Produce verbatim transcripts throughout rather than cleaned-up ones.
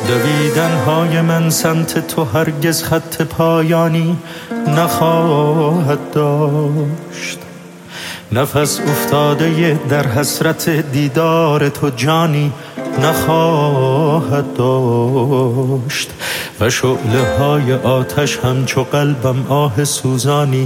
دویدن های من سمت تو هرگز خط پایانی نخواهد داشت. نفس افتاده در حسرت دیدار تو جانی نخواهد داشت. و شعله های آتش همچو قلبم آه سوزانی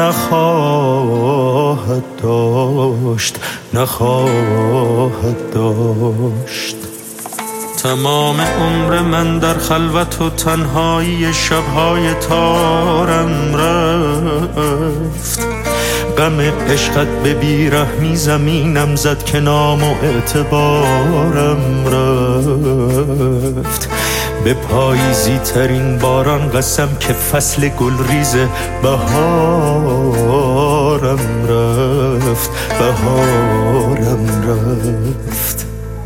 نخواهد داشت نخواهد داشت. تمام عمر من در خلوت و تنهایی شبهای تارم رفت. غم عشقت به بیرحمی زمینم زد که نام و اعتبارم رفت. به پاییزی ترین باران قسم که فصل گلریز بهارم رفت بهارم رفت.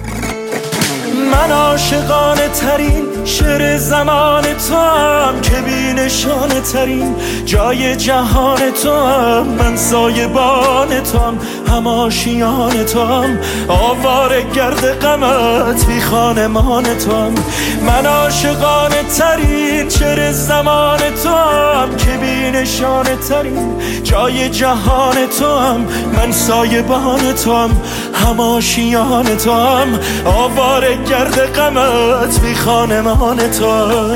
من عاشقانه ترین شعر زمان تو هم که بی نشانه ترین جای جهان تو هم. من سایبان تو هم هم آشیان تو هم آواره گرد غمت بی خانمان تو هم. من عاشقانه ترین شعر زمان تو هم که بی نشانه ترین جای جهان تو هم. من سایبان تو هم هم آشیان تو هم آواره گرد غمت بی خانمان تو هم.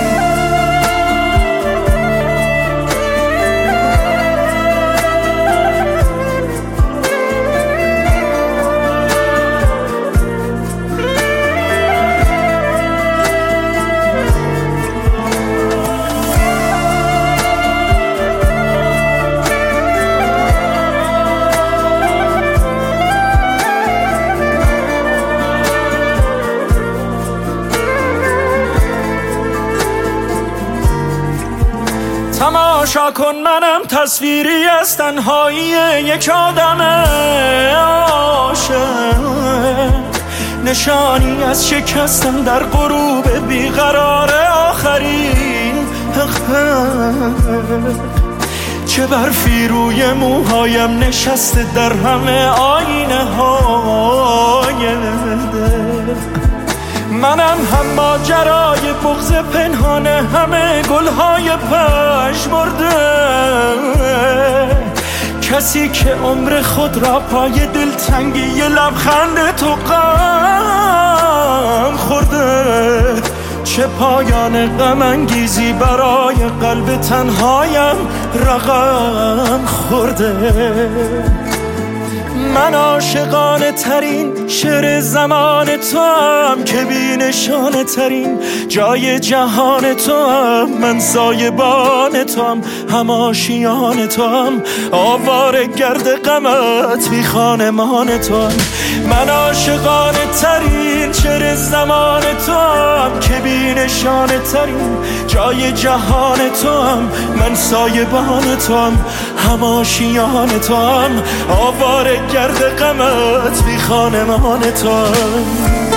تماشا کن منم تصویری از تنهایی یک آدم عاشق، نشانی از شکستن در غروب بیقرار آخرین حقیقت. چه برفی روی موهایم نشسته در همه آینه های دل. منم هم ماجرای بغض پنهانه همه گلهای پژمرده. کسی که عمر خود را پای دلتنگی لبخند تو غم خورده. چه پایان غم انگیزی برای قلب تنهایم رقم خورده. من عاشقانه ترین شعر زمان تو هم که بی نشانه ترین جای جهان تو هم. من سایبان تو هم هم آشیان تو هم آواره گرد غمت بی خانمان تو هم. من عاشقانه ترین شعر زمان تو هم که بی نشانه ترین جای جهان تو هم. من سایبان تو هم هم آشیان تو هم آواره گرد غمت بی خانمان تو هم.